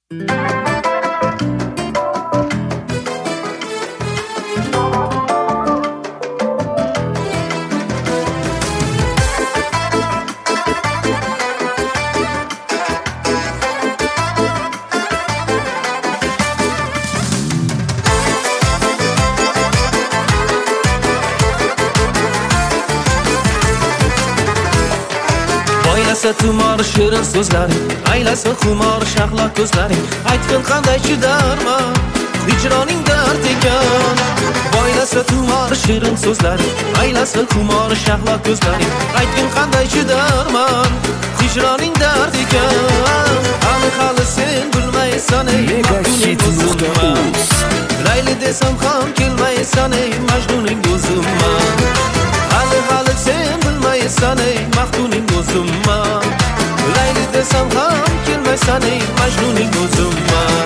Aylasa tumor shirin so'zlaring, aylasa xumor shahlo ko'zlaring, aytgin qanday chidarman hijroning dard ekan. Boylasa tumor shirin so'zlaring, aylasa xumor shahlo ko'zlaring, aytgin qanday chidarman hijroning dard ekan. Hali sen bilmaysan ey Majnuning o'zimman, Layli desam ham kelmaysan ey Majnuning o'zimman. Hali sen bilmaysan ey Majnuning o'zimman, Layli desam ham kelmaysan ey Majnuning o'zimman.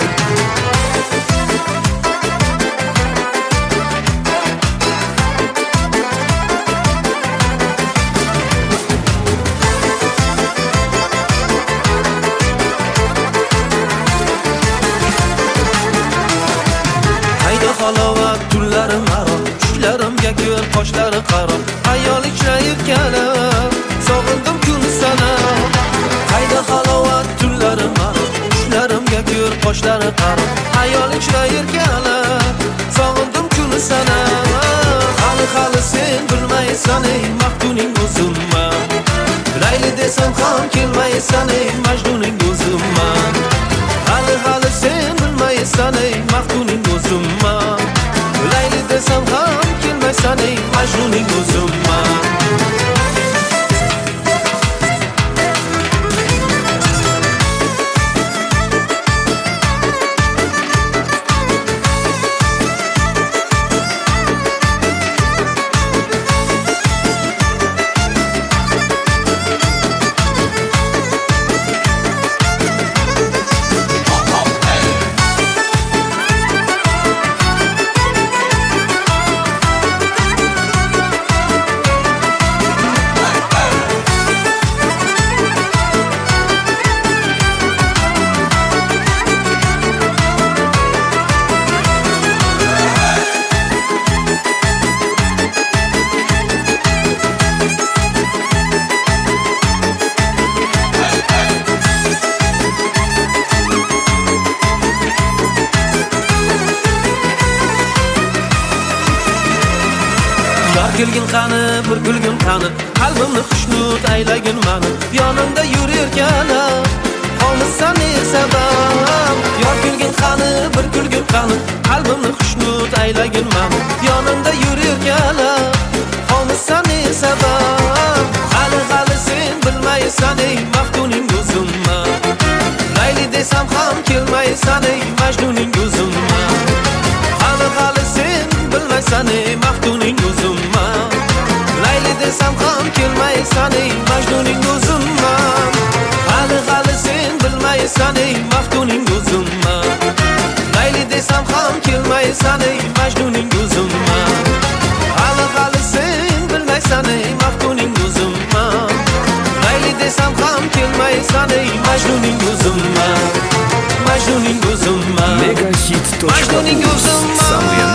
Halovat tunlarim aro, tushlarimga ko'r qoshlari qaro, ayol ichra kelar, sog'indim kun sana. Qayda halovat tunlarim aro, tushlarimga ko'r qoshlari qaro, ayol ichra kelar, sog'indim kun sana. Hali sen bilmaysan ey Majnuning o'zimman, Layli desam ham kelmaysan ey Majnuning o'zimman. Hali sen bilmaysan ey Majnuning o'zimman, Layli desam ham kelmaysan ey Majnuning o'zimman. Kelgin qani, bir kulgin qani, qalbimni xushnud aylagin mani, yonimda yurerkanar, qolmisan ey sabab. Yor kelgin qani, bir kulgin qani, qalbimni xushnud aylagin mani, yonimda yurerkanar, qolmisan ey sabab. Hali sen bilmaysan ey Majnuning o'zimman, Layli desam ham kelmaysan ey Majnuning o'zimman. Hali sen bilmaysan ey Majnuning o'zimman, Layli desam ham kelmaysan ey Majnuning o'zimman. Hali sen bilmaysan ey Majnuning o'zimman, Layli desam ham kelmaysan ey Majnuning o'zimman. Hali sen bilmaysan ey Majnuning o'zimman, Layli desam ham kelmaysan ey Majnuning o'zimman. Majnuning o'zimman, Megahit.uz Majnuning o'zimman.